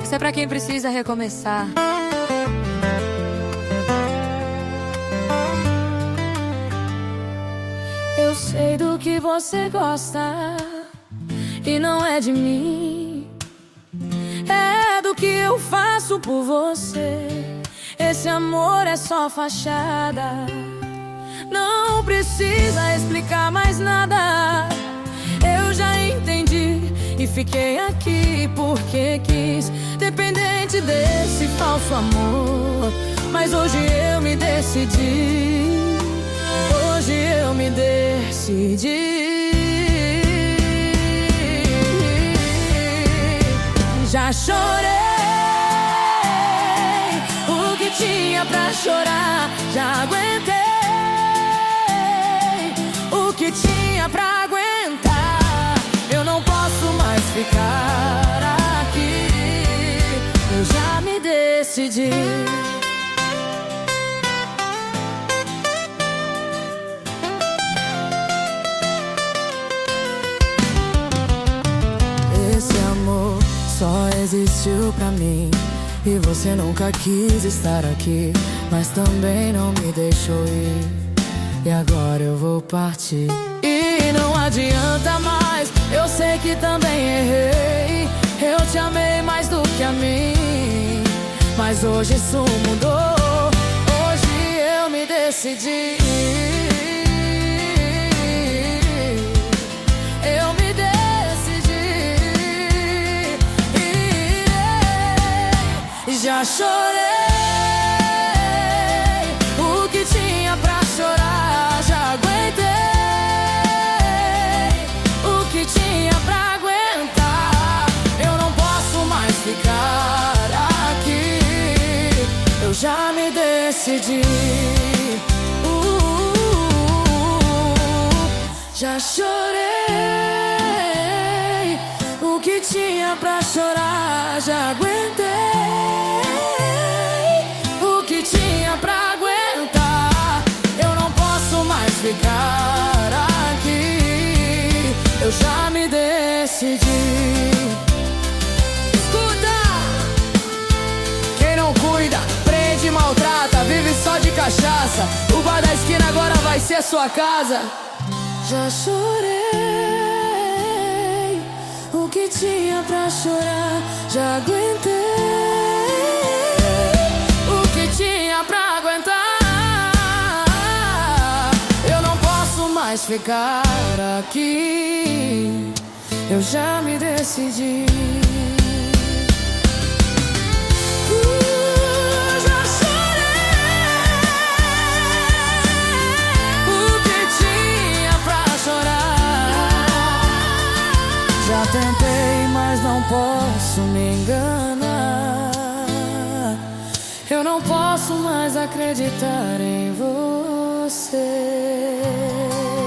Isso é pra quem precisa recomeçar. Eu sei do que você gosta e não é de mim. É do que eu faço por você. Esse amor é só fachada. Não precisa explicar mais nada. Eu já entendi e fiquei aqui porque quis, dependente desse falso amor. Mas hoje eu me decidi. Hoje eu me decidi. Já chorei o que tinha pra chorar. Já aguentei o que tinha pra aguentar. Eu não posso mais ficar aqui. Eu já me decidi. Esse amor só existiu pra mim e você nunca quis estar aqui, mas também não me deixou ir. E agora eu vou partir e não adianta mais. Eu sei que também errei. Eu te amei mais do que a mim, mas hoje isso mudou. Hoje eu me decidi. Eu me já chorei o que tinha pra chorar. Já aguentei o que tinha pra aguentar. Eu não posso mais ficar aqui. Eu já me decidi. Já chorei o que tinha pra chorar. Já aguentei ficar aqui. Eu já me decidi. Escuta! Quem não cuida, prende e maltrata, vive só de cachaça. O bar da esquina agora vai ser sua casa. Já chorei o que tinha pra chorar. Já aguentei o que tinha pra aguentar. Mais ficar aqui. Eu já me decidi. Já chorei o que tinha pra chorar. Já tentei, mas não posso me enganar. Eu não posso mais acreditar em você.